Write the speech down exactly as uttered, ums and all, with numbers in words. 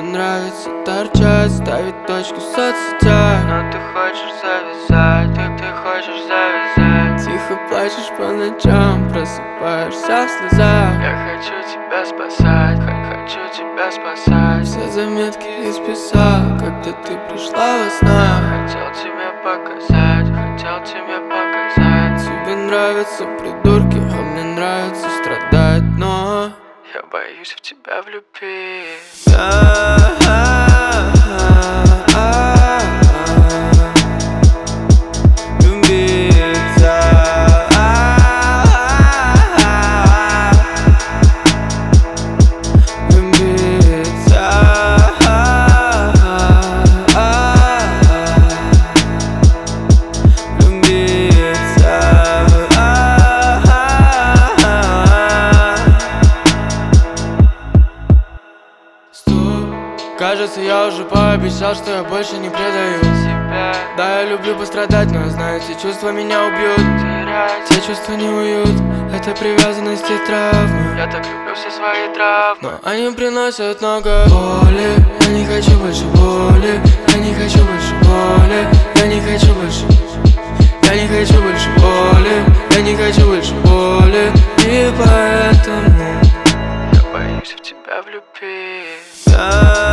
нравится торчать, ставить точки в соцсетях. Но ты хочешь завязать, ты, ты хочешь завязать. Тихо плачешь по ночам, просыпаешься в слезах. Я хочу тебя спасать, хочу тебя спасать. Все заметки исписал, когда ты пришла во снах. Хотел тебе показать, хотел тебе показать. Тебе нравятся придурки, а мне нравится страдать, но я боюсь в тебя влюбиться. Кажется, я уже пообещал, что я больше не предаю себя. Да, я люблю пострадать, но знаю, эти чувства меня убьют. Терять. Те чувства не уют, это привязанность и травмы. Я так люблю все свои травмы, но они приносят много боли. Я не хочу больше боли, я не хочу больше боли, я не хочу больше. Я не хочу больше боли, я не хочу больше боли. И поэтому я боюсь в тебя влюбиться.